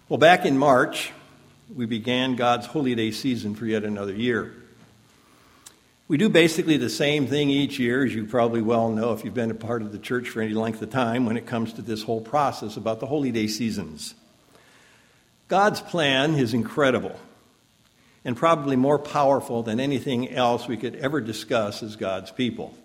Well, back in March, we began God's Holy Day season for yet another year. We do basically the same thing each year, as you probably well know if you've been a part of the church for any length of time, when it comes to this whole process about the Holy Day seasons. God's plan is incredible and probably more powerful than anything else we could ever discuss as God's people.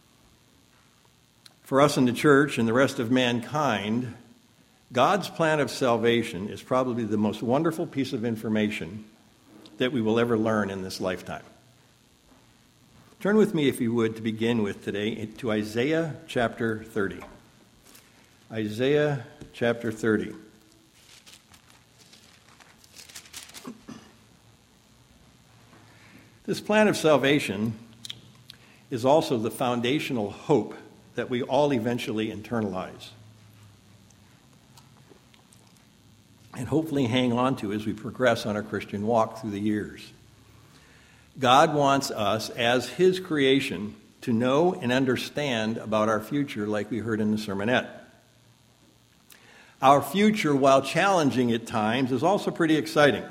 For us in the church and the rest of mankind, God's plan of salvation is probably the most wonderful piece of information that we will ever learn in this lifetime. Turn with me, if you would, to begin with today, to Isaiah chapter 30. Isaiah chapter 30. This plan of salvation is also the foundational hope that we all eventually internalize and hopefully hang on to as we progress on our Christian walk through the years. God wants us, as His creation, to know and understand about our future, like we heard in the sermonette. Our future, while challenging at times, is also pretty exciting.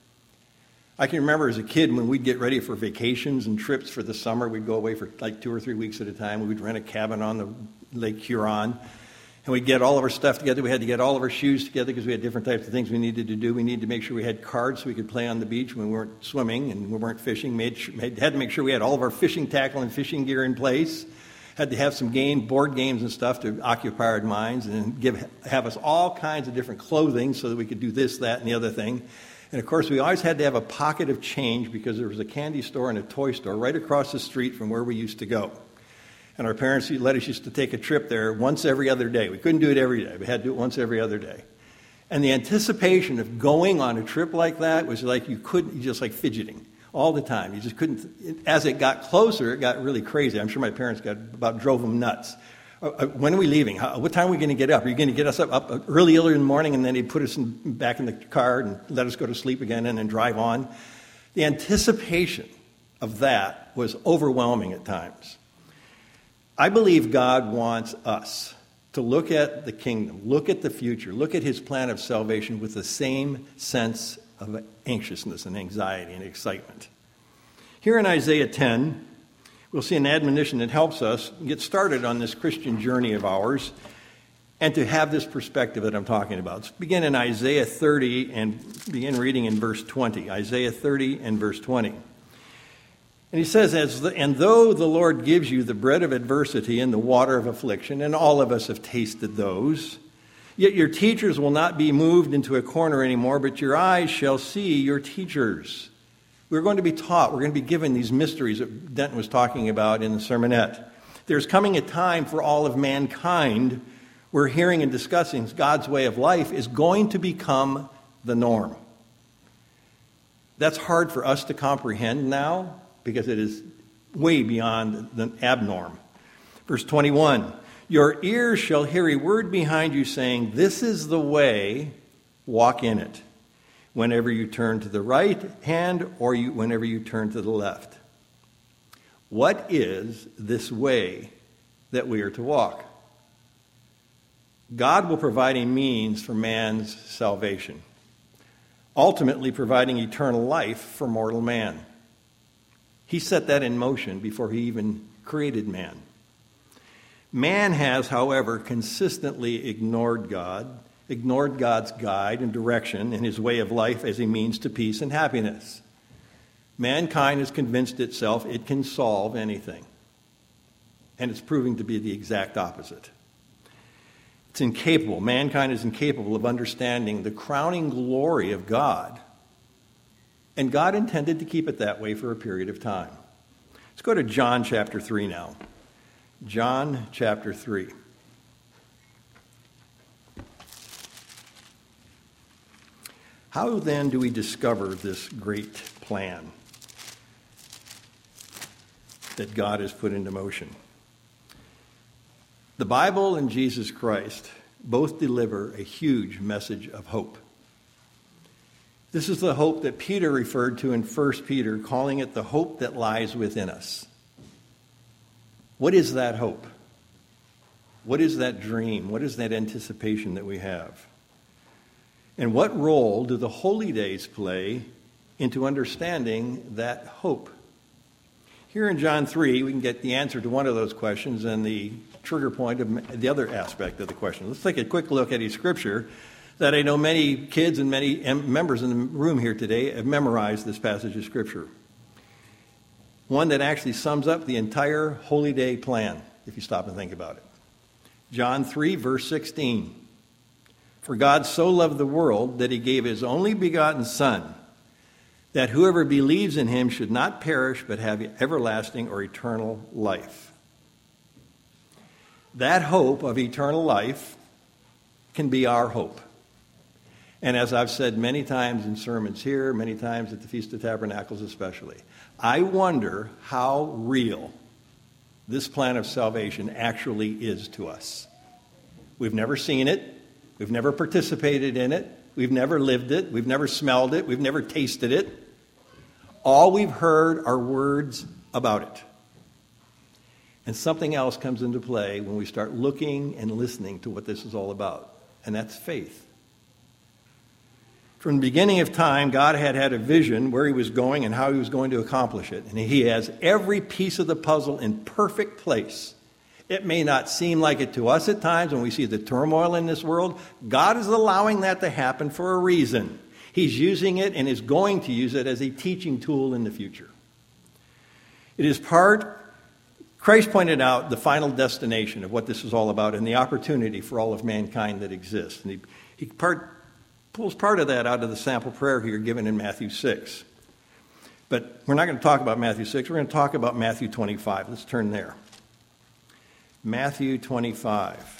I can remember as a kid when we'd get ready for vacations and trips for the summer, we'd go away for like 2 or 3 weeks at a time. We'd rent a cabin on the Lake Huron, and we'd get all of our stuff together. We had to get all of our shoes together because we had different types of things we needed to do. We needed to make sure we had cards so we could play on the beach when we weren't swimming and we weren't fishing. Had to make sure we had all of our fishing tackle and fishing gear in place. Had to have some board games and stuff to occupy our minds and have us all kinds of different clothing so that we could do this, that, and the other thing. And, of course, we always had to have a pocket of change because there was a candy store and a toy store right across the street from where we used to go. And our parents let us used to take a trip there once every other day. We couldn't do it every day. We had to do it once every other day. And the anticipation of going on a trip like that was like you just like fidgeting all the time. You just couldn't. As it got closer, it got really crazy. I'm sure my parents drove them nuts. When are we leaving? What time are we going to get up? Are you going to get us up early in the morning and then they'd put us back in the car and let us go to sleep again and then drive on? The anticipation of that was overwhelming at times. I believe God wants us to look at the kingdom, look at the future, look at His plan of salvation with the same sense of anxiousness and anxiety and excitement. Here in Isaiah 10, we'll see an admonition that helps us get started on this Christian journey of ours and to have this perspective that I'm talking about. Let's begin in Isaiah 30 and begin reading in verse 20. Isaiah 30 and verse 20. And he says, and though the Lord gives you the bread of adversity and the water of affliction, and all of us have tasted those, yet your teachers will not be moved into a corner anymore, but your eyes shall see your teachers. We're going to be taught, we're going to be given these mysteries that Denton was talking about in the sermonette. There's coming a time for all of mankind where hearing and discussing God's way of life is going to become the norm. That's hard for us to comprehend now because it is way beyond the abnorm. Verse 21, your ears shall hear a word behind you saying, this is the way, walk in it. Whenever you turn to the right hand or whenever you turn to the left. What is this way that we are to walk? God will provide a means for man's salvation, ultimately providing eternal life for mortal man. He set that in motion before He even created man. Man has, however, consistently ignored God's guide and direction in His way of life as a means to peace and happiness. Mankind has convinced itself it can solve anything. And it's proving to be the exact opposite. It's incapable. Mankind is incapable of understanding the crowning glory of God. And God intended to keep it that way for a period of time. Let's go to John chapter 3 now. John chapter 3. How then do we discover this great plan that God has put into motion? The Bible and Jesus Christ both deliver a huge message of hope. This is the hope that Peter referred to in 1 Peter, calling it the hope that lies within us. What is that hope? What is that dream? What is that anticipation that we have? And what role do the holy days play into understanding that hope? Here in John 3, we can get the answer to one of those questions and the trigger point of the other aspect of the question. Let's take a quick look at a scripture that I know many kids and many members in the room here today have memorized this passage of scripture. One that actually sums up the entire holy day plan, if you stop and think about it. John 3, verse 16. For God so loved the world that he gave his only begotten Son, that whoever believes in him should not perish but have everlasting or eternal life. That hope of eternal life can be our hope. And as I've said many times in sermons here, many times at the Feast of Tabernacles especially, I wonder how real this plan of salvation actually is to us. We've never seen it. We've never participated in it. We've never lived it. We've never smelled it. We've never tasted it. All we've heard are words about it. And something else comes into play when we start looking and listening to what this is all about, and that's faith. From the beginning of time, God had a vision where he was going and how he was going to accomplish it. And he has every piece of the puzzle in perfect place. It may not seem like it to us at times when we see the turmoil in this world. God is allowing that to happen for a reason. He's using it and is going to use it as a teaching tool in the future. It is Christ pointed out the final destination of what this is all about and the opportunity for all of mankind that exists. And he pulls part of that out of the sample prayer here given in Matthew 6. But we're not going to talk about Matthew 6. We're going to talk about Matthew 25. Let's turn there. Matthew 25.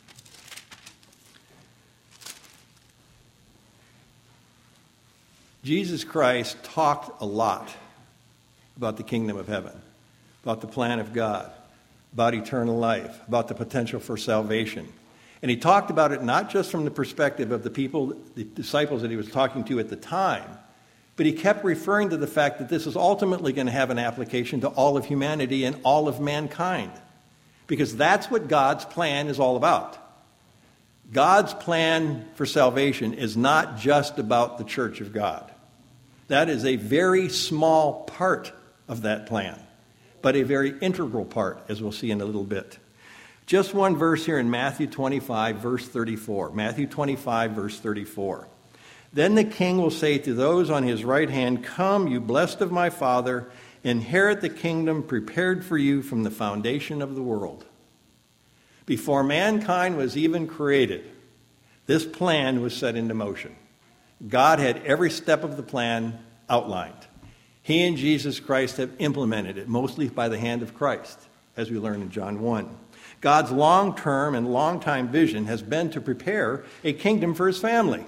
Jesus Christ talked a lot about the kingdom of heaven, about the plan of God, about eternal life, about the potential for salvation. And he talked about it not just from the perspective of the people, the disciples that he was talking to at the time, but he kept referring to the fact that this is ultimately going to have an application to all of humanity and all of mankind. Because that's what God's plan is all about. God's plan for salvation is not just about the church of God. That is a very small part of that plan, but a very integral part, as we'll see in a little bit. Just one verse here in Matthew 25, verse 34. Matthew 25, verse 34. Then the king will say to those on his right hand, "Come, you blessed of my Father, inherit the kingdom prepared for you from the foundation of the world." Before mankind was even created, this plan was set into motion. God had every step of the plan outlined. He and Jesus Christ have implemented it, mostly by the hand of Christ, as we learn in John 1. God's long-term and long-time vision has been to prepare a kingdom for his family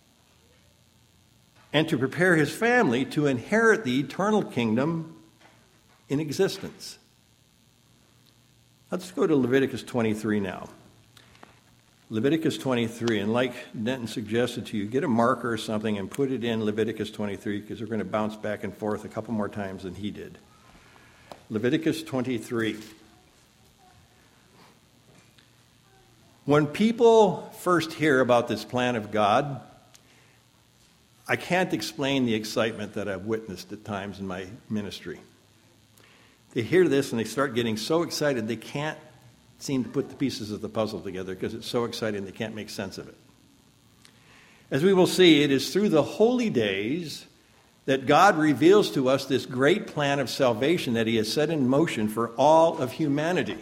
and to prepare his family to inherit the eternal kingdom in existence. Let's go to Leviticus 23 now. Leviticus 23, and like Denton suggested to you, get a marker or something and put it in Leviticus 23 because we're going to bounce back and forth a couple more times than he did. Leviticus 23. When people first hear about this plan of God, I can't explain the excitement that I've witnessed at times in my ministry. They hear this and they start getting so excited they can't seem to put the pieces of the puzzle together because it's so exciting they can't make sense of it. As we will see, it is through the holy days that God reveals to us this great plan of salvation that he has set in motion for all of humanity.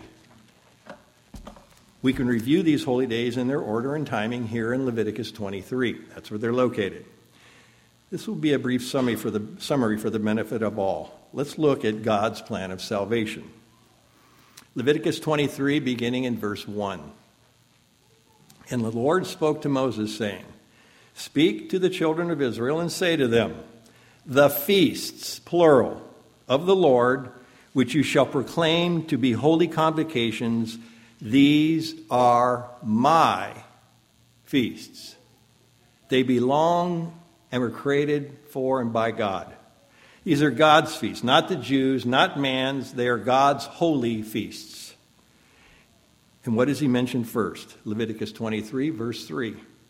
We can review these holy days in their order and timing here in Leviticus 23. That's where they're located. This will be a brief summary for the benefit of all. Let's look at God's plan of salvation. Leviticus 23, beginning in verse 1. And the Lord spoke to Moses, saying, "Speak to the children of Israel and say to them, the feasts, plural, of the Lord, which you shall proclaim to be holy convocations, these are my feasts. They belong and were created for and by God." These are God's feasts, not the Jews, not man's. They are God's holy feasts. And what does he mention first? Leviticus 23, verse 3.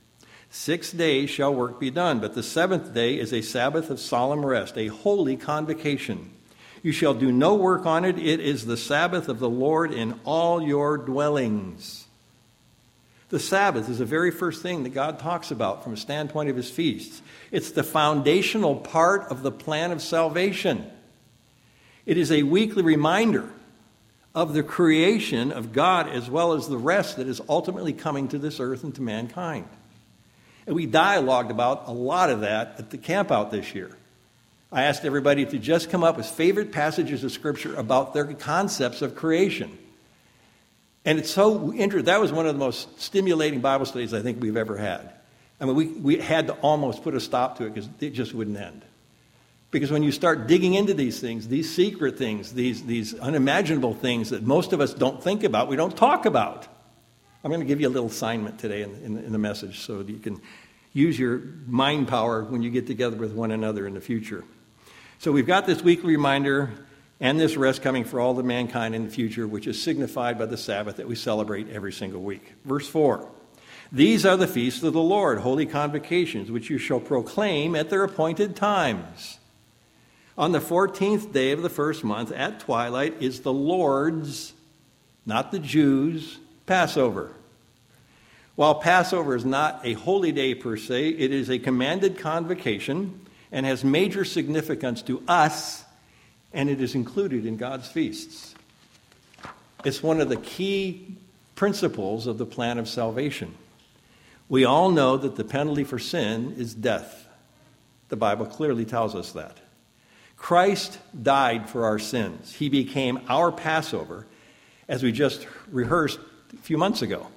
6 days shall work be done, but the seventh day is a Sabbath of solemn rest, a holy convocation. You shall do no work on it. It is the Sabbath of the Lord in all your dwellings. The Sabbath is the very first thing that God talks about from a standpoint of his feasts. It's the foundational part of the plan of salvation. It is a weekly reminder of the creation of God as well as the rest that is ultimately coming to this earth and to mankind. And we dialogued about a lot of that at the camp out this year. I asked everybody to just come up with favorite passages of Scripture about their concepts of creation. And it's so interesting. That was one of the most stimulating Bible studies I think we've ever had. I mean, we had to almost put a stop to it because it just wouldn't end. Because when you start digging into these things, these secret things, these unimaginable things that most of us don't think about, we don't talk about. I'm going to give you a little assignment today in the message so that you can use your mind power when you get together with one another in the future. So we've got this weekly reminder and this rest coming for all the mankind in the future, which is signified by the Sabbath that we celebrate every single week. Verse 4, these are the feasts of the Lord, holy convocations, which you shall proclaim at their appointed times. On the 14th day of the first month at twilight is the Lord's, not the Jews', Passover. While Passover is not a holy day per se, it is a commanded convocation and has major significance to us, and it is included in God's feasts. It's one of the key principles of the plan of salvation. We all know that the penalty for sin is death. The Bible clearly tells us that. Christ died for our sins. He became our Passover, as we just rehearsed a few months ago.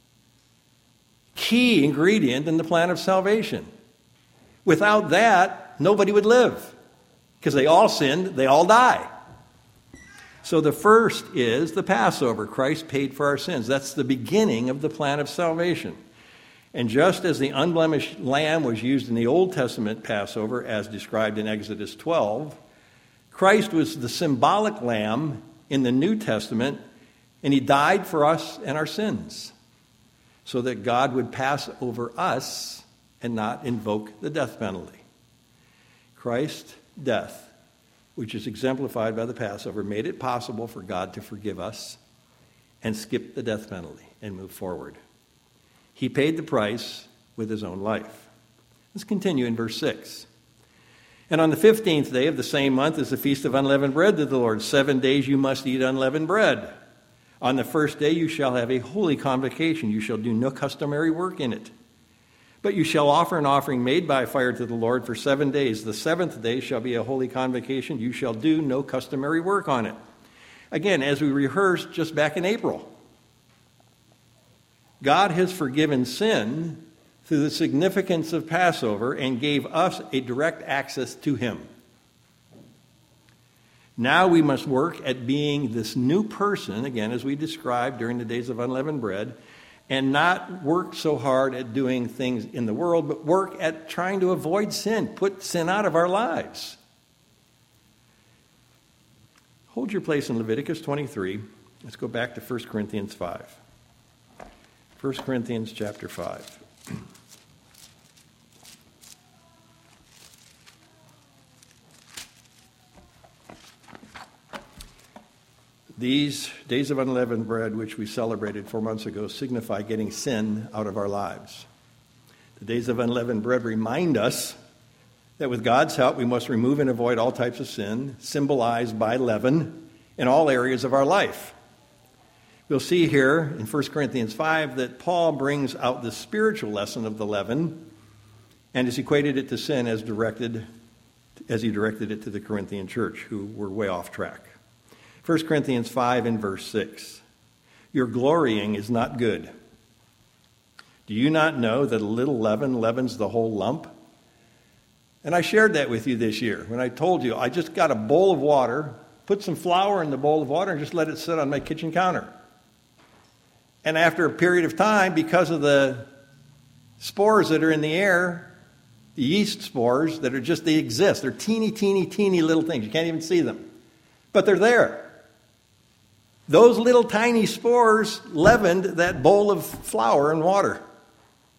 Key ingredient in the plan of salvation. Without that, nobody would live. Because they all sinned, they all die. So the first is the Passover. Christ paid for our sins. That's the beginning of the plan of salvation. And just as the unblemished lamb was used in the Old Testament Passover, as described in Exodus 12, Christ was the symbolic lamb in the New Testament, and he died for us and our sins, so that God would pass over us and not invoke the death penalty. Christ's death, which is exemplified by the Passover, made it possible for God to forgive us and skip the death penalty and move forward. He paid the price with his own life. Let's continue in verse 6. And on the 15th day of the same month is the feast of unleavened bread to the Lord. 7 days you must eat unleavened bread. On the first day you shall have a holy convocation. You shall do no customary work in it. But you shall offer an offering made by fire to the Lord for 7 days. The seventh day shall be a holy convocation. You shall do no customary work on it. Again, as we rehearsed just back in April, God has forgiven sin through the significance of Passover and gave us a direct access to him. Now we must work at being this new person, again, as we described during the days of unleavened bread, and not work so hard at doing things in the world, but work at trying to avoid sin, put sin out of our lives. Hold your place in Leviticus 23. Let's go back to 1 Corinthians 5. 1 Corinthians chapter 5. These days of unleavened bread, which we celebrated 4 months ago, signify getting sin out of our lives. The days of unleavened bread remind us that with God's help, we must remove and avoid all types of sin, symbolized by leaven, in all areas of our life. We'll see here in 1 Corinthians 5 that Paul brings out the spiritual lesson of the leaven and has equated it to sin as he directed it to the Corinthian church, who were way off track. 1 Corinthians 5 and verse 6. Your glorying is not good. Do you not know that a little leaven leavens the whole lump? And I shared that with you this year when I told you I just got a bowl of water, put some flour in the bowl of water, and just let it sit on my kitchen counter. And after a period of time, because of the spores that are in the air, the yeast spores that are just, they exist. They're teeny, teeny, teeny little things. You can't even see them. But they're there. Those little tiny spores leavened that bowl of flour and water.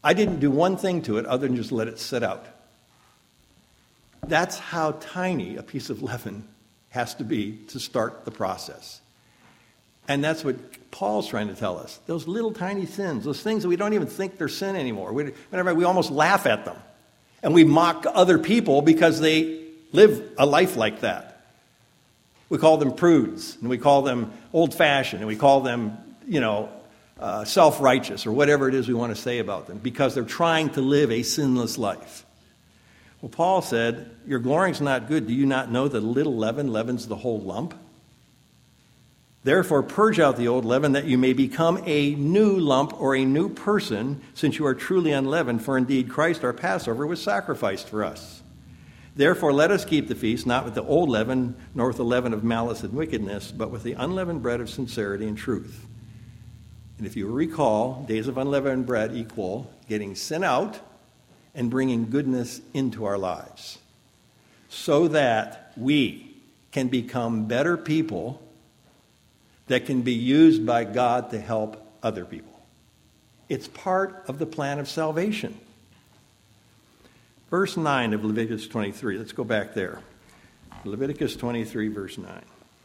I didn't do one thing to it other than just let it sit out. That's how tiny a piece of leaven has to be to start the process. And that's what Paul's trying to tell us. Those little tiny sins, those things that we don't even think they're sin anymore. We almost laugh at them. And we mock other people because they live a life like that. We call them prudes, and we call them old-fashioned, and we call them, self-righteous, or whatever it is we want to say about them, because they're trying to live a sinless life. Well, Paul said, your glorying's not good. Do you not know that a little leaven leavens the whole lump? Therefore, purge out the old leaven, that you may become a new lump or a new person, since you are truly unleavened. For indeed, Christ, our Passover, was sacrificed for us. Therefore, let us keep the feast, not with the old leaven, nor with the leaven of malice and wickedness, but with the unleavened bread of sincerity and truth. And if you recall, days of unleavened bread equal getting sin out and bringing goodness into our lives, so that we can become better people that can be used by God to help other people. It's part of the plan of salvation. Verse 9 of Leviticus 23. Let's go back there. Leviticus 23, verse 9.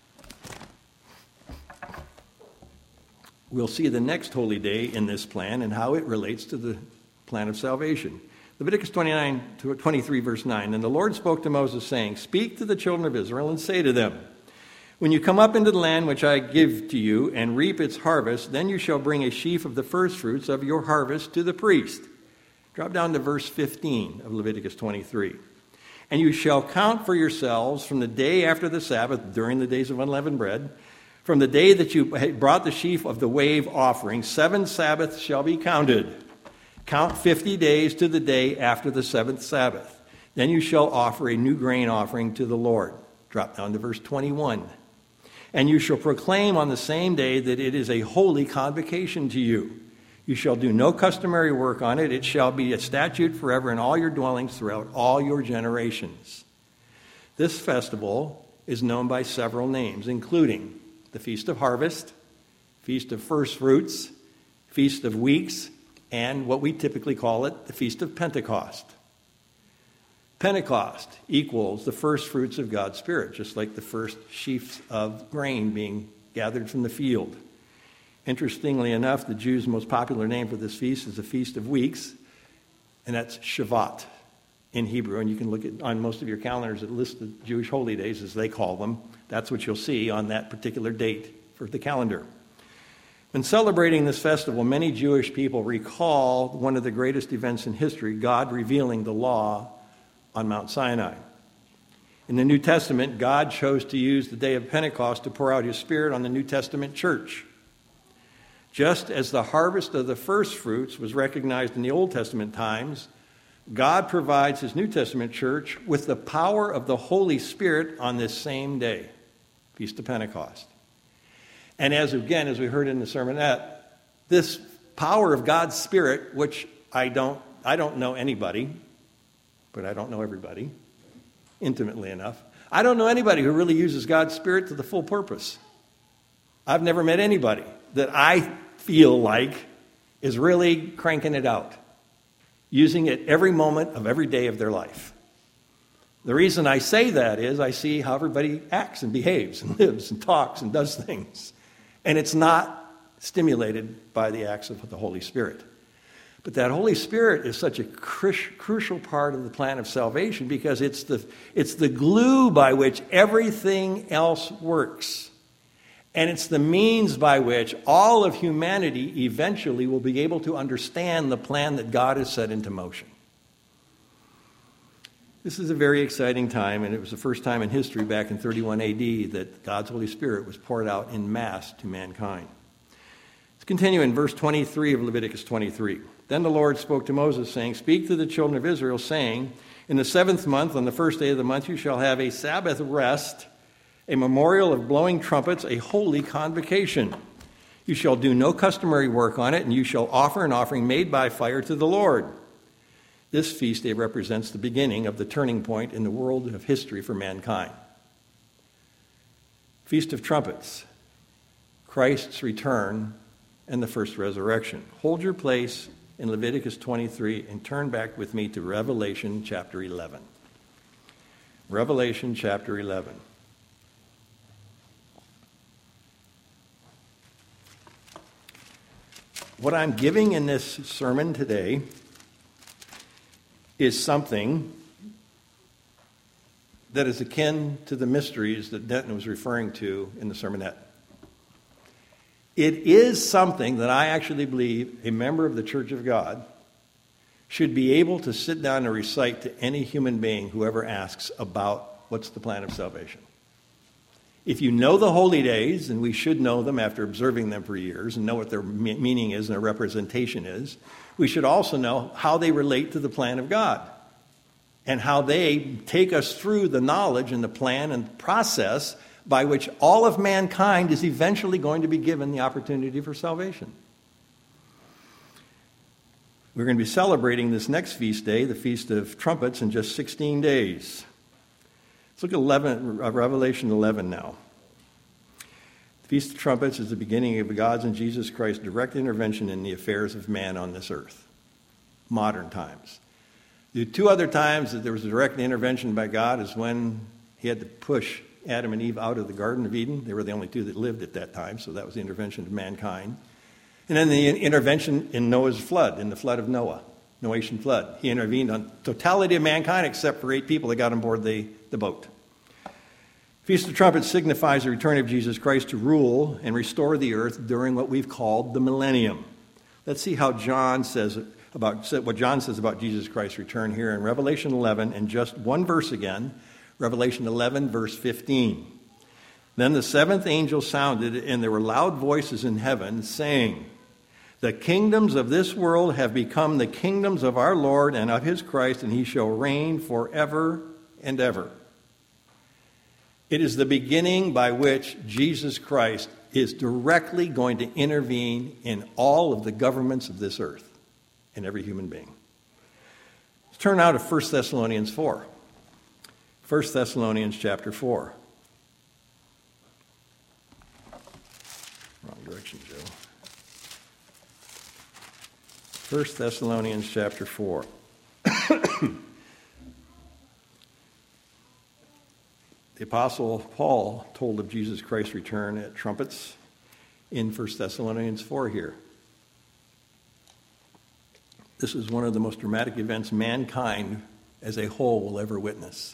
We'll see the next holy day in this plan and how it relates to the plan of salvation. Leviticus 23, verse 9. And the Lord spoke to Moses, saying, speak to the children of Israel and say to them, when you come up into the land which I give to you and reap its harvest, then you shall bring a sheaf of the firstfruits of your harvest to the priest. Drop down to verse 15 of Leviticus 23. And you shall count for yourselves from the day after the Sabbath, during the days of unleavened bread, from the day that you brought the sheaf of the wave offering, 7 Sabbaths shall be counted. Count 50 days to the day after the 7th Sabbath. Then you shall offer a new grain offering to the Lord. Drop down to verse 21. And you shall proclaim on the same day that it is a holy convocation to you. You shall do no customary work on it. It shall be a statute forever in all your dwellings throughout all your generations. This festival is known by several names, including the Feast of Harvest, Feast of First Fruits, Feast of Weeks, and what we typically call it, the Feast of Pentecost. Pentecost equals the first fruits of God's Spirit, just like the first sheaves of grain being gathered from the field. Interestingly enough, the Jews' most popular name for this feast is the Feast of Weeks, and that's Shavuot in Hebrew. And you can look at on most of your calendars that list the Jewish holy days, as they call them. That's what you'll see on that particular date for the calendar. When celebrating this festival, many Jewish people recall one of the greatest events in history, God revealing the law on Mount Sinai. In the New Testament, God chose to use the day of Pentecost to pour out his Spirit on the New Testament church. Just as the harvest of the first fruits was recognized in the Old Testament times, God provides his New Testament church with the power of the Holy Spirit on this same day, Feast of Pentecost. And as we heard in the sermonette, this power of God's Spirit, which I don't know anybody, but I don't know everybody intimately enough. I don't know anybody who really uses God's Spirit to the full purpose. I've never met anybody that I feel like is really cranking it out, using it every moment of every day of their life. The reason I say that is I see how everybody acts and behaves and lives and talks and does things. And it's not stimulated by the acts of the Holy Spirit. But that Holy Spirit is such a crucial part of the plan of salvation because it's the glue by which everything else works. And it's the means by which all of humanity eventually will be able to understand the plan that God has set into motion. This is a very exciting time, and it was the first time in history back in 31 AD that God's Holy Spirit was poured out en masse to mankind. Let's continue in verse 23 of Leviticus 23. Then the Lord spoke to Moses, saying, speak to the children of Israel, saying, in the 7th month, on the first day of the month, you shall have a Sabbath rest, a memorial of blowing trumpets, a holy convocation. You shall do no customary work on it, and you shall offer an offering made by fire to the Lord. This feast day represents the beginning of the turning point in the world of history for mankind. Feast of Trumpets, Christ's return, and the first resurrection. Hold your place in Leviticus 23 and turn back with me to Revelation chapter 11. Revelation chapter 11. What I'm giving in this sermon today is something that is akin to the mysteries that Denton was referring to in the sermonette. It is something that I actually believe a member of the Church of God should be able to sit down and recite to any human being who ever asks about what's the plan of salvation. If you know the holy days, and we should know them after observing them for years and know what their meaning is and their representation is, we should also know how they relate to the plan of God and how they take us through the knowledge and the plan and process by which all of mankind is eventually going to be given the opportunity for salvation. We're going to be celebrating this next feast day, the Feast of Trumpets, in just 16 days. Let's look at Revelation 11 now. The Feast of Trumpets is the beginning of God's and Jesus Christ's direct intervention in the affairs of man on this earth. Modern times. The two other times that there was a direct intervention by God is when he had to push Adam and Eve out of the Garden of Eden. They were the only two that lived at that time, so that was the intervention of mankind. And then the intervention in Noah's flood, in the flood of Noah, Noachian flood. He intervened on totality of mankind except for 8 people that got on board the boat. Feast of Trumpets signifies the return of Jesus Christ to rule and restore the earth during what we've called the millennium. Let's see how John says what John says about Jesus Christ's return here in Revelation 11, and just one verse again, Revelation 11, verse 15. Then the 7th angel sounded, and there were loud voices in heaven saying, "The kingdoms of this world have become the kingdoms of our Lord and of his Christ, and he shall reign forever and ever." It is the beginning by which Jesus Christ is directly going to intervene in all of the governments of this earth and every human being. Let's turn now to 1 Thessalonians 4. 1 Thessalonians chapter 4. Wrong direction, Joe. 1 Thessalonians chapter 4. The Apostle Paul told of Jesus Christ's return at trumpets in 1 Thessalonians 4 here. This is one of the most dramatic events mankind as a whole will ever witness.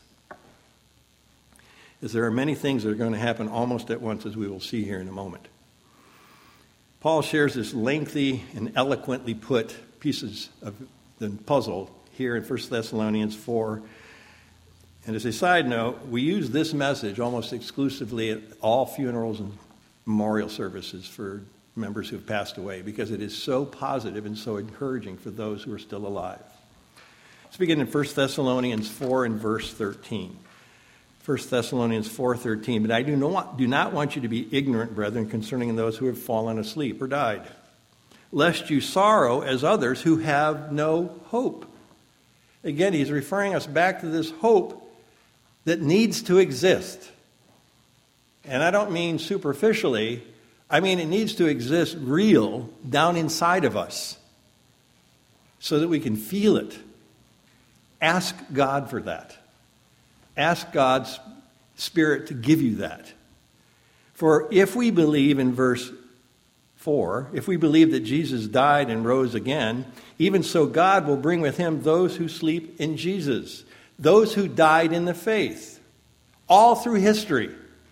As there are many things that are going to happen almost at once, as we will see here in a moment. Paul shares this lengthy and eloquently put pieces of the puzzle here in 1 Thessalonians 4. And as a side note, we use this message almost exclusively at all funerals and memorial services for members who have passed away, because it is so positive and so encouraging for those who are still alive. Let's begin in 1 Thessalonians 4 and verse 13. 1 Thessalonians 4:13, "But I do not want you to be ignorant, brethren, concerning those who have fallen asleep or died, lest you sorrow as others who have no hope." Again, he's referring us back to this hope that needs to exist. And I don't mean superficially. I mean it needs to exist real down inside of us so that we can feel it. Ask God for that. Ask God's Spirit to give you that. For if we believe in verse 4, if we believe that Jesus died and rose again, even so God will bring with him those who sleep in Jesus, those who died in the faith, all through history.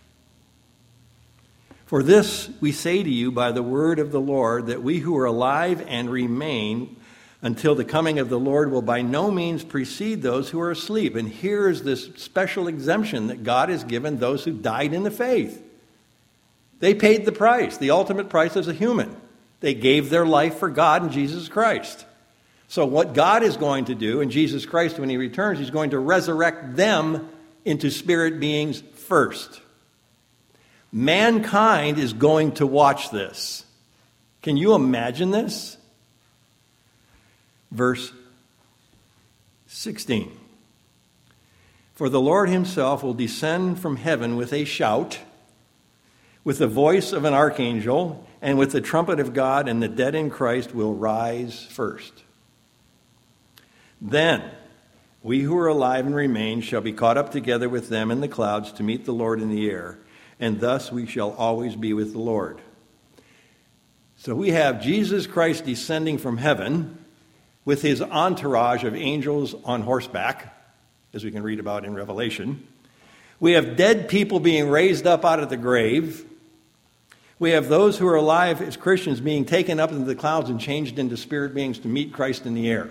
For this we say to you by the word of the Lord, that we who are alive and remain until the coming of the Lord will by no means precede those who are asleep. And here is this special exemption that God has given those who died in the faith. They paid the price, the ultimate price as a human. They gave their life for God and Jesus Christ. So what God is going to do in Jesus Christ when he returns, he's going to resurrect them into spirit beings first. Mankind is going to watch this. Can you imagine this? Verse 16. "For the Lord himself will descend from heaven with a shout, with the voice of an archangel, and with the trumpet of God, and the dead in Christ will rise first. Then we who are alive and remain shall be caught up together with them in the clouds to meet the Lord in the air, and thus we shall always be with the Lord. So we have Jesus Christ descending from heaven with his entourage of angels on horseback, as we can read about in Revelation. We have dead people being raised up out of the grave. We have those who are alive as Christians being taken up into the clouds and changed into spirit beings to meet Christ in the air.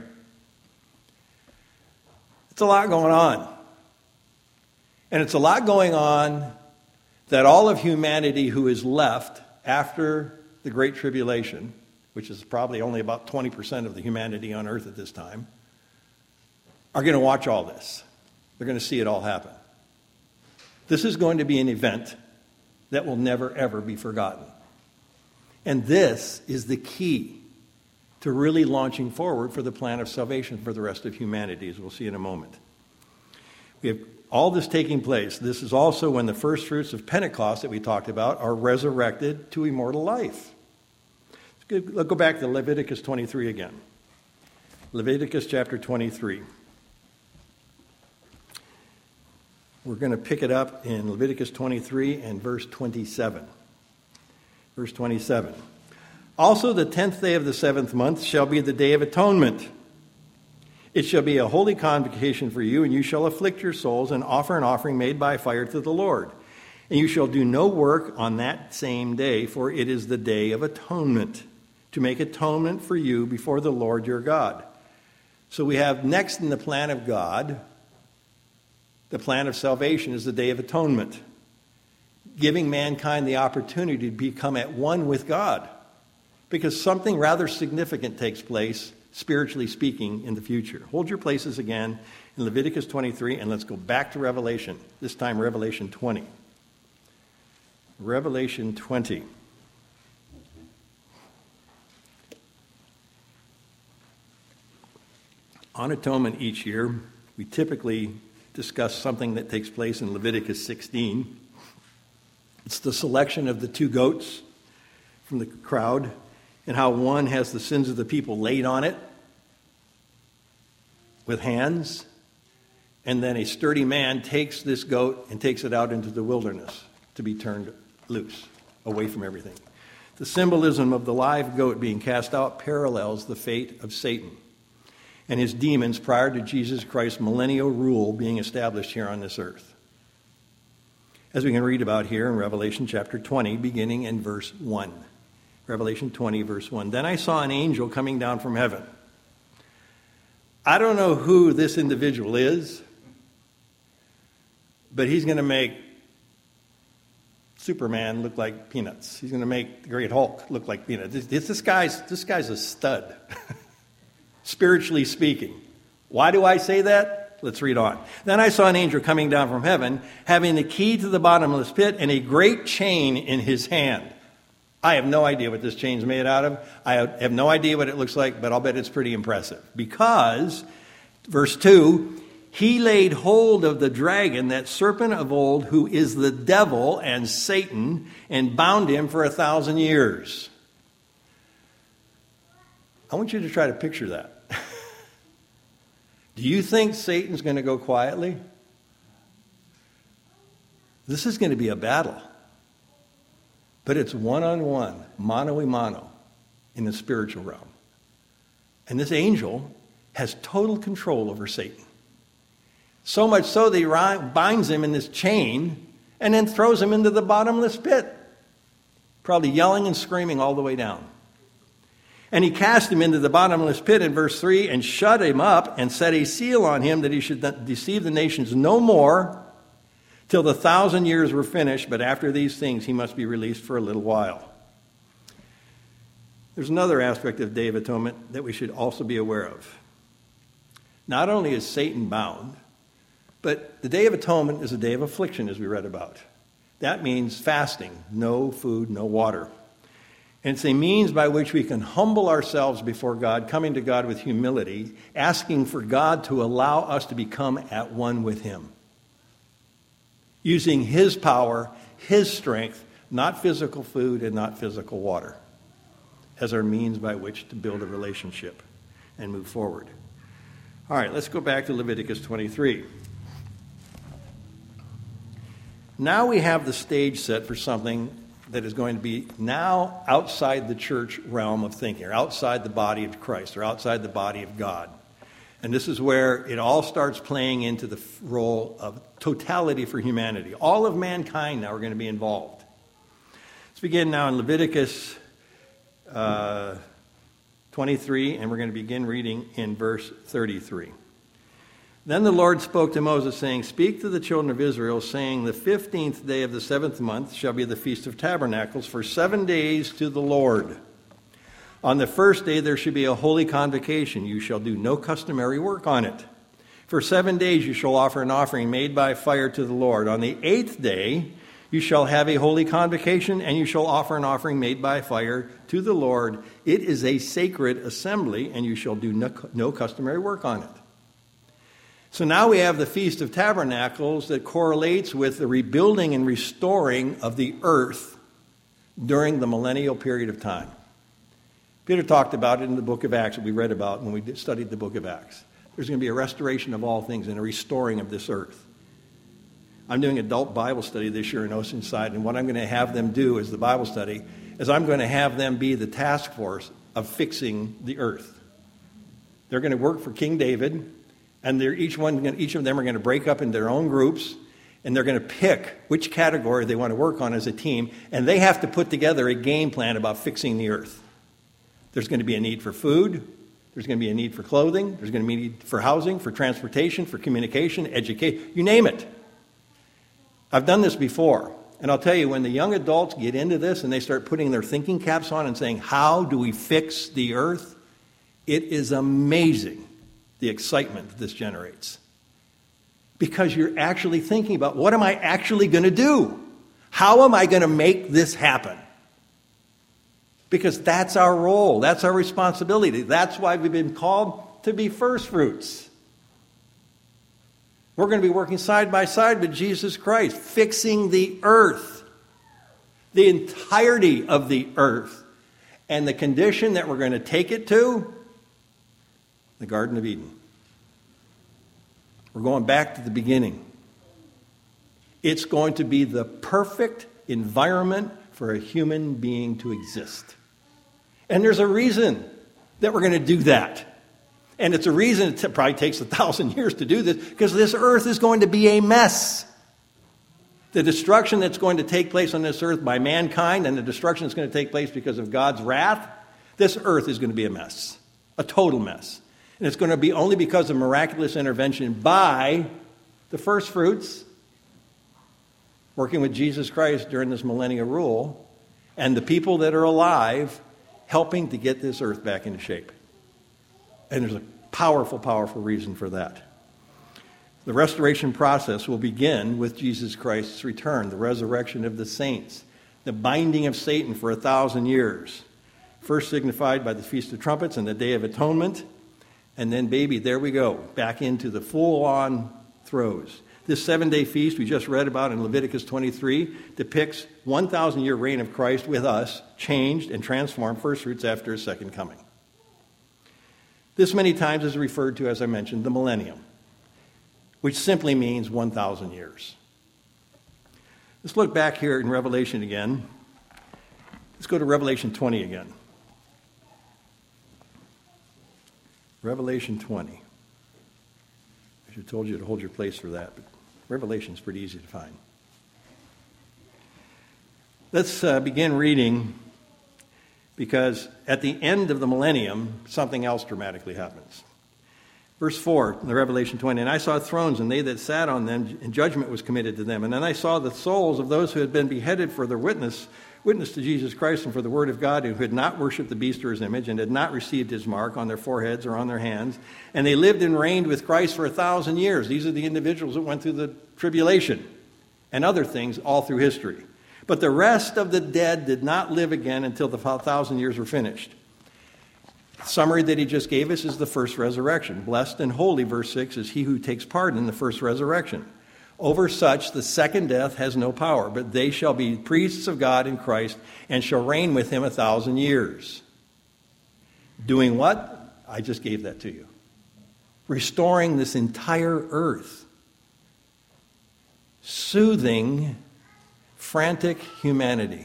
It's a lot going on. And it's a lot going on that all of humanity who is left after the Great Tribulation, which is probably only about 20% of the humanity on earth at this time, are going to watch all this. They're going to see it all happen. This is going to be an event that will never, ever be forgotten. And this is the key to really launching forward for the plan of salvation for the rest of humanity, as we'll see in a moment. We have all this taking place. This is also when the first fruits of Pentecost that we talked about are resurrected to immortal life. Let's go back to Leviticus 23 again. Leviticus chapter 23. We're going to pick it up in Leviticus 23 and verse 27. Verse 27. Also the 10th day of the 7th month shall be the day of atonement. It shall be a holy convocation for you, and you shall afflict your souls and offer an offering made by fire to the Lord. And you shall do no work on that same day, for it is the day of atonement, to make atonement for you before the Lord your God. So we have next in the plan of God, the plan of salvation is the Day of Atonement, giving mankind the opportunity to become at one with God, because something rather significant takes place, spiritually speaking, in the future. Hold your places again in Leviticus 23, and let's go back to Revelation, this time Revelation 20. Revelation 20. On atonement each year, we typically discuss something that takes place in Leviticus 16. It's the selection of the two goats from the crowd and how one has the sins of the people laid on it with hands, and then a sturdy man takes this goat and takes it out into the wilderness to be turned loose, away from everything. The symbolism of the live goat being cast out parallels the fate of Satan and his demons prior to Jesus Christ's millennial rule being established here on this earth. As we can read about here in Revelation chapter 20, beginning in verse 1. Revelation 20, verse 1. Then I saw an angel coming down from heaven. I don't know who this individual is, but he's going to make Superman look like peanuts. He's going to make the Great Hulk look like peanuts. This guy's a stud. Spiritually speaking. Why do I say that? Let's read on. Then I saw an angel coming down from heaven, having the key to the bottomless pit and a great chain in his hand. I have no idea what this chain's made out of. I have no idea what it looks like, but I'll bet it's pretty impressive. Because, verse 2, he laid hold of the dragon, that serpent of old, who is the devil and Satan, and bound him for 1,000 years. I want you to try to picture that. Do you think Satan's going to go quietly? This is going to be a battle. But it's one-on-one, mano-a-mano, in the spiritual realm. And this angel has total control over Satan. So much so that he binds him in this chain and then throws him into the bottomless pit. Probably yelling and screaming all the way down. And he cast him into the bottomless pit in verse 3 and shut him up and set a seal on him that he should not deceive the nations no more till the 1,000 years were finished. But after these things he must be released for a little while. There's another aspect of Day of Atonement that we should also be aware of. Not only is Satan bound, but the Day of Atonement is a day of affliction, as we read about. That means fasting, no food, no water. And it's a means by which we can humble ourselves before God, coming to God with humility, asking for God to allow us to become at one with Him. Using His power, His strength, not physical food and not physical water. as our means by which to build a relationship and move forward. All right, let's go back to Leviticus 23. Now we have the stage set for something that is going to be now outside the church realm of thinking, or outside the body of Christ, or outside the body of God. And this is where it all starts playing into the role of totality for humanity. All of mankind now are going to be involved. Let's begin now in Leviticus 23, and we're going to begin reading in verse 33. Then the Lord spoke to Moses, saying, Speak to the children of Israel, saying, The 15th day of the 7th month shall be the Feast of Tabernacles for 7 days to the Lord. On the first day there should be a holy convocation. You shall do no customary work on it. For 7 days you shall offer an offering made by fire to the Lord. On the 8th day you shall have a holy convocation, and you shall offer an offering made by fire to the Lord. It is a sacred assembly, and you shall do no customary work on it. So now we have the Feast of Tabernacles that correlates with the rebuilding and restoring of the earth during the millennial period of time. Peter talked about it in the book of Acts that we read about when we studied the book of Acts. There's going to be a restoration of all things and a restoring of this earth. I'm doing adult Bible study this year in Oceanside, and what I'm going to have them do as the Bible study is I'm going to have them be the task force of fixing the earth. They're going to work for King David. And each of them are going to break up into their own groups, and they're going to pick which category they want to work on as a team, and they have to put together a game plan about fixing the earth. There's going to be a need for food. There's going to be a need for clothing. There's going to be a need for housing, for transportation, for communication, education, you name it. I've done this before, and I'll tell you, when the young adults get into this and they start putting their thinking caps on and saying, how do we fix the earth? It is amazing. The excitement that this generates. Because you're actually thinking about, what am I actually going to do? How am I going to make this happen? Because that's our role. That's our responsibility. That's why we've been called to be first fruits. We're going to be working side by side with Jesus Christ, fixing the earth, the entirety of the earth. And the condition that we're going to take it to, the Garden of Eden. We're going back to the beginning. It's going to be the perfect environment for a human being to exist. And there's a reason that we're going to do that. And it's a reason it probably takes 1,000 years to do this, because this earth is going to be a mess. The destruction that's going to take place on this earth by mankind, and the destruction that's going to take place because of God's wrath, this earth is going to be a mess. A total mess. And it's going to be only because of miraculous intervention by the first fruits, working with Jesus Christ during this millennial rule, and the people that are alive helping to get this earth back into shape. And there's a powerful, powerful reason for that. The restoration process will begin with Jesus Christ's return, the resurrection of the saints, the binding of Satan for 1,000 years, first signified by the Feast of Trumpets and the Day of Atonement. And then, baby, there we go, back into the full-on throes. This 7-day feast we just read about in Leviticus 23 depicts 1,000-year reign of Christ with us, changed and transformed first fruits after his second coming. This many times is referred to, as I mentioned, the millennium, which simply means 1,000 years. Let's look back here in Revelation again. Let's go to Revelation 20 again. Revelation 20. I should have told you to hold your place for that, but Revelation is pretty easy to find. Let's begin reading, because at the end of the millennium, something else dramatically happens. Verse 4 in the Revelation 20, and I saw thrones, and they that sat on them, and judgment was committed to them. And then I saw the souls of those who had been beheaded for their witness to Jesus Christ and for the word of God, who had not worshipped the beast or his image, and had not received his mark on their foreheads or on their hands. And they lived and reigned with Christ for 1,000 years. These are the individuals that went through the tribulation and other things all through history. But the rest of the dead did not live again until the 1,000 years were finished. The summary that he just gave us is the first resurrection. Blessed and holy, verse 6, is he who takes part in the first resurrection. Over such the second death has no power, but they shall be priests of God in Christ and shall reign with him 1,000 years. Doing what? I just gave that to you. Restoring this entire earth. Soothing frantic humanity.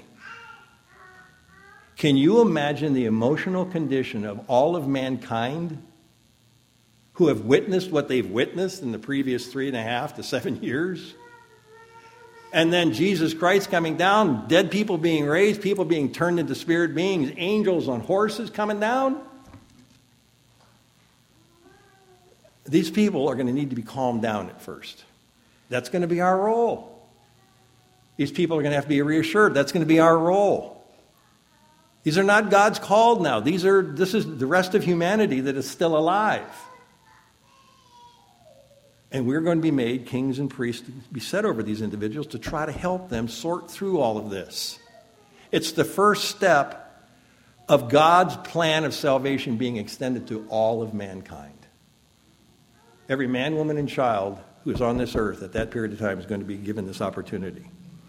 Can you imagine the emotional condition of all of mankind who have witnessed what they've witnessed in the previous 3.5 to 7 years? And then Jesus Christ coming down, dead people being raised, people being turned into spirit beings, angels on horses coming down. These people are going to need to be calmed down at first. That's going to be our role. These people are going to have to be reassured. That's going to be our role. These are not God's called now. This is the rest of humanity that is still alive. And we're going to be made kings and priests to be set over these individuals to try to help them sort through all of this. It's the first step of God's plan of salvation being extended to all of mankind. Every man, woman, and child who is on this earth at that period of time is going to be given this opportunity.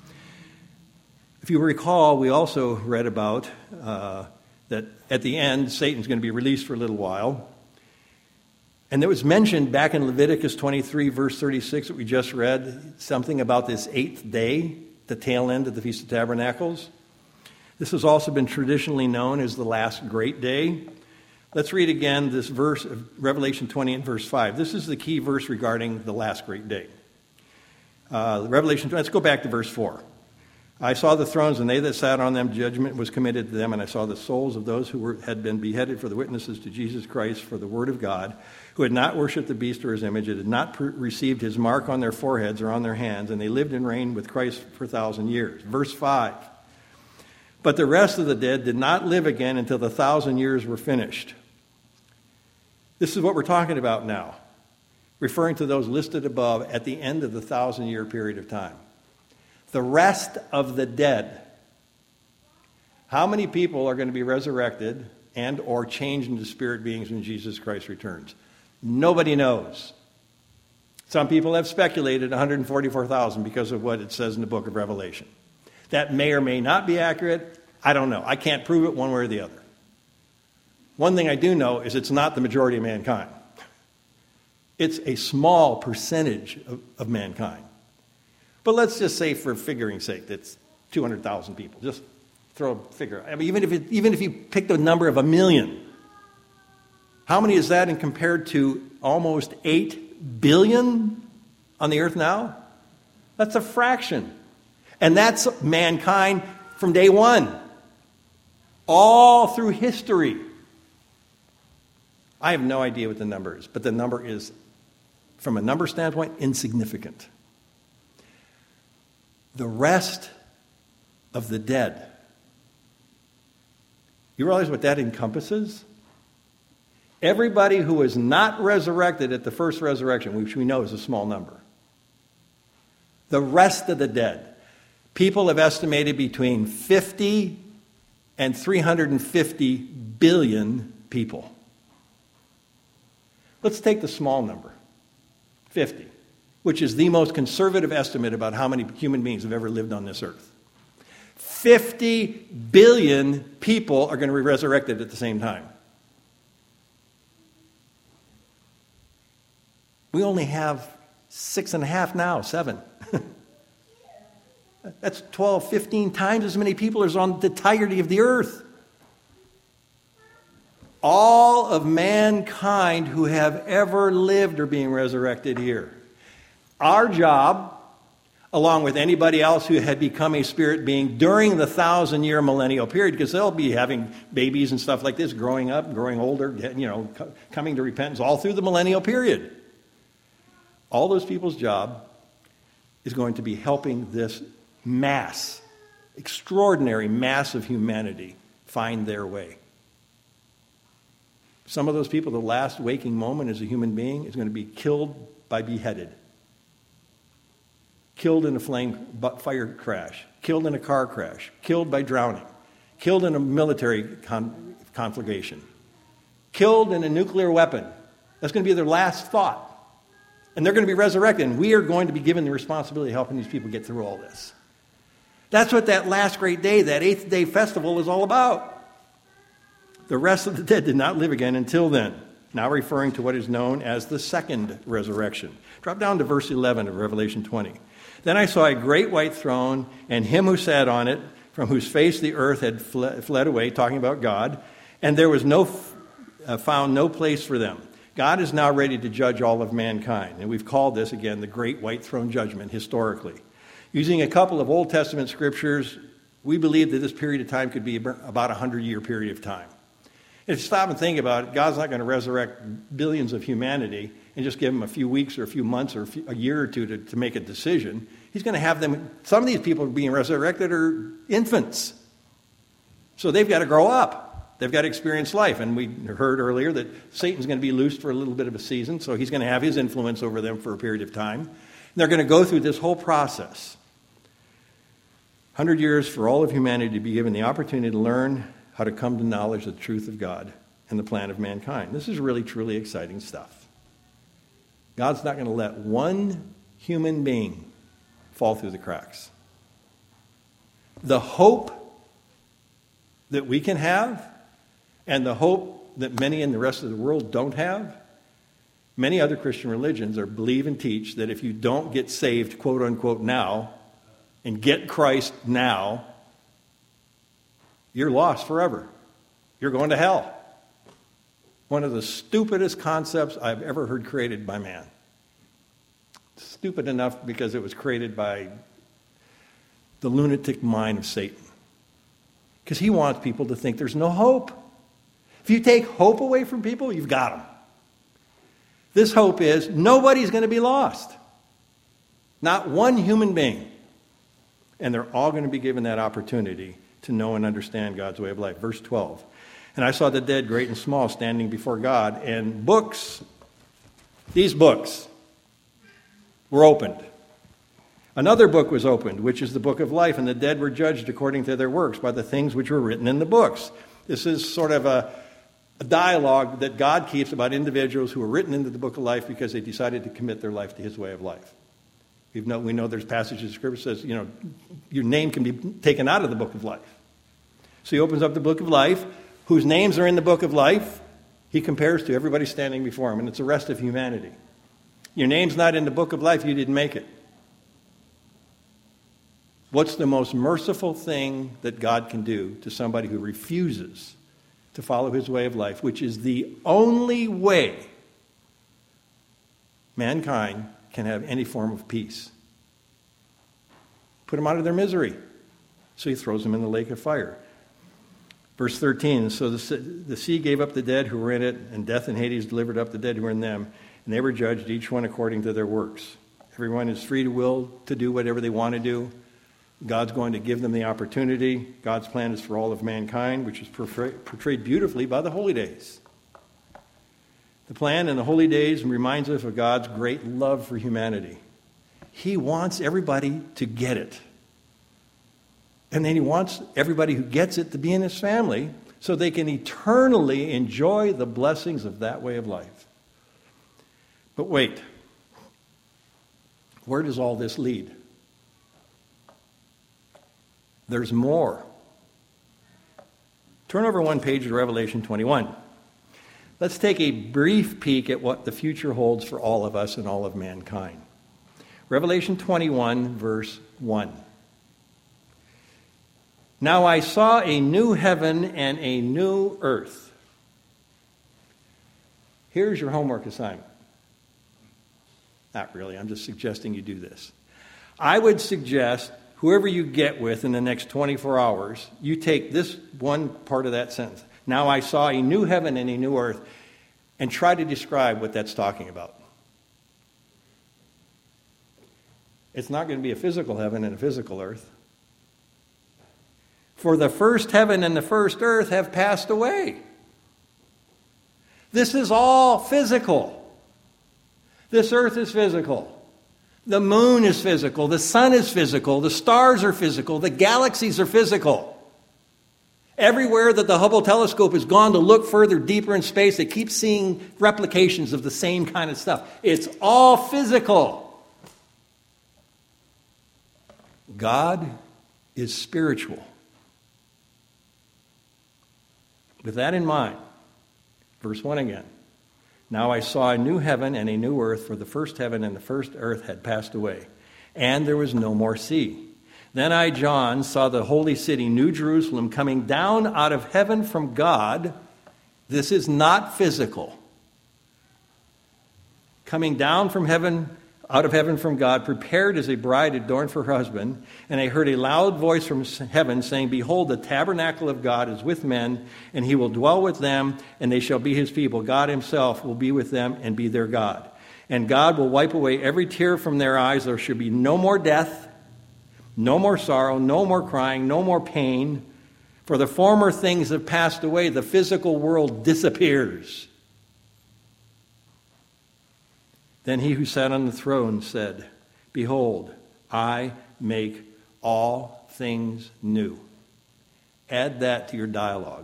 If you recall, we also read about that at the end, Satan's going to be released for a little while. And it was mentioned back in Leviticus 23, verse 36 that we just read, something about this 8th day, the tail end of the Feast of Tabernacles. This has also been traditionally known as the last great day. Let's read again this verse of Revelation 20 and verse 5. This is the key verse regarding the last great day. Revelation 20, let's go back to verse 4. I saw the thrones, and they that sat on them, judgment was committed to them, and I saw the souls of those who had been beheaded for the witnesses to Jesus Christ, for the word of God, who had not worshipped the beast or his image, and had not received his mark on their foreheads or on their hands, and they lived and reigned with Christ for 1,000 years. Verse 5. But the rest of the dead did not live again until the 1,000 years were finished. This is what we're talking about now, referring to those listed above at the end of the 1,000-year period of time. The rest of the dead. How many people are going to be resurrected and or changed into spirit beings when Jesus Christ returns? Nobody knows. Some people have speculated 144,000 because of what it says in the book of Revelation. That may or may not be accurate. I don't know. I can't prove it one way or the other. One thing I do know is it's not the majority of mankind. It's a small percentage of mankind. But let's just say, for figuring sake, that's 200,000 people. Just throw a figure. I mean, even if you pick the number of 1 million, how many is that in compared to almost 8 billion on the earth now? That's a fraction. And that's mankind from day one, all through history. I have no idea what the number is, but the number is, from a number standpoint, insignificant. The rest of the dead. You realize what that encompasses? Everybody who was not resurrected at the first resurrection, which we know is a small number. The rest of the dead. People have estimated between 50 and 350 billion people. Let's take the small number, 50. Which is the most conservative estimate about how many human beings have ever lived on this earth. 50 billion people are going to be resurrected at the same time. We only have 6.5 now, 7. That's 12, 15 times as many people as on the entirety of the earth. All of mankind who have ever lived are being resurrected here. Our job, along with anybody else who had become a spirit being during the 1,000-year millennial period, because they'll be having babies and stuff like this, growing up, growing older, coming to repentance all through the millennial period. All those people's job is going to be helping this mass, extraordinary mass of humanity find their way. Some of those people, the last waking moment as a human being is going to be killed by beheaded. Killed in a fire crash, killed in a car crash, killed by drowning, killed in a military conflagration, killed in a nuclear weapon. That's going to be their last thought. And they're going to be resurrected, and we are going to be given the responsibility of helping these people get through all this. That's what that last great day, that 8th day festival is all about. the rest of the dead did not live again until then, now referring to what is known as the second resurrection. Drop down to verse 11 of Revelation 20. Then I saw a great white throne, and him who sat on it, from whose face the earth had fled away, talking about God, and there was found no place for them. God is now ready to judge all of mankind, and we've called this, again, the Great White Throne Judgment historically. Using a couple of Old Testament scriptures, we believe that this period of time could be about a 100-year period of time. If you stop and think about it, God's not going to resurrect billions of humanity and just give them a few weeks or a few months or a year or two to make a decision. He's going to have them, some of these people being resurrected are infants. So they've got to grow up. They've got to experience life. And we heard earlier that Satan's going to be loosed for a little bit of a season, so he's going to have his influence over them for a period of time. And they're going to go through this whole process. 100 years for all of humanity to be given the opportunity to learn how to come to knowledge of the truth of God and the plan of mankind. This is really, truly exciting stuff. God's not going to let one human being fall through the cracks. The hope that we can have, and the hope that many in the rest of the world don't have, many other Christian religions believe and teach that if you don't get saved, quote unquote, now, and get Christ now, you're lost forever. You're going to hell. One of the stupidest concepts I've ever heard created by man. Stupid enough because it was created by the lunatic mind of Satan. Because he wants people to think there's no hope. If you take hope away from people, you've got them. This hope is nobody's going to be lost. Not one human being. And they're all going to be given that opportunity to know and understand God's way of life. Verse 12. And I saw the dead, great and small, standing before God, and books, these books, were opened. Another book was opened, which is the book of life, and the dead were judged according to their works by the things which were written in the books. This is sort of a dialogue that God keeps about individuals who are written into the book of life because they decided to commit their life to his way of life. We know there's passages of Scripture that says, your name can be taken out of the book of life. So he opens up the book of life. Whose names are in the book of life, he compares to everybody standing before him, and it's the rest of humanity. Your name's not in the book of life, you didn't make it. What's the most merciful thing that God can do to somebody who refuses to follow his way of life, which is the only way mankind can have any form of peace? Put them out of their misery. So he throws them in the lake of fire. Verse 13, so the sea gave up the dead who were in it, and death and Hades delivered up the dead who were in them, and they were judged, each one according to their works. Everyone is free to will to do whatever they want to do. God's going to give them the opportunity. God's plan is for all of mankind, which is portrayed beautifully by the holy days. The plan in the holy days reminds us of God's great love for humanity. He wants everybody to get it. And then he wants everybody who gets it to be in his family so they can eternally enjoy the blessings of that way of life. But wait, where does all this lead? There's more. Turn over one page to Revelation 21. Let's take a brief peek at what the future holds for all of us and all of mankind. Revelation 21, verse 1. Now I saw a new heaven and a new earth. Here's your homework assignment. Not really, I'm just suggesting you do this. I would suggest whoever you get with in the next 24 hours, you take this one part of that sentence. Now I saw a new heaven and a new earth, and try to describe what that's talking about. It's not going to be a physical heaven and a physical earth. For the first heaven and the first earth have passed away. This is all physical. This earth is physical. The moon is physical. The sun is physical. The stars are physical. The galaxies are physical. Everywhere that the Hubble telescope has gone to look further, deeper in space, they keep seeing replications of the same kind of stuff. It's all physical. God is spiritual. With that in mind, verse 1 again. Now I saw a new heaven and a new earth, for the first heaven and the first earth had passed away, and there was no more sea. Then I, John, saw the holy city, New Jerusalem, coming down out of heaven from God. This is not physical. Coming down from heaven, out of heaven from God, prepared as a bride adorned for her husband. And I heard a loud voice from heaven saying, Behold, the tabernacle of God is with men, and he will dwell with them, and they shall be his people. God himself will be with them and be their God. And God will wipe away every tear from their eyes. There shall be no more death, no more sorrow, no more crying, no more pain. For the former things have passed away. The physical world disappears. Then he who sat on the throne said, Behold, I make all things new. Add that to your dialogue.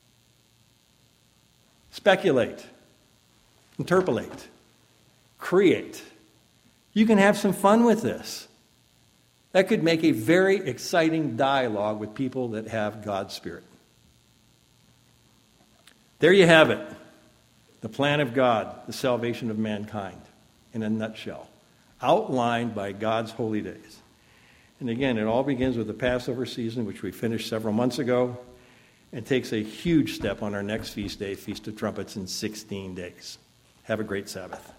Speculate. Interpolate. Create. You can have some fun with this. That could make a very exciting dialogue with people that have God's Spirit. There you have it. The plan of God, the salvation of mankind. In a nutshell, outlined by God's holy days. And again, it all begins with the Passover season, which we finished several months ago, and takes a huge step on our next feast day, Feast of Trumpets, in 16 days. Have a great Sabbath.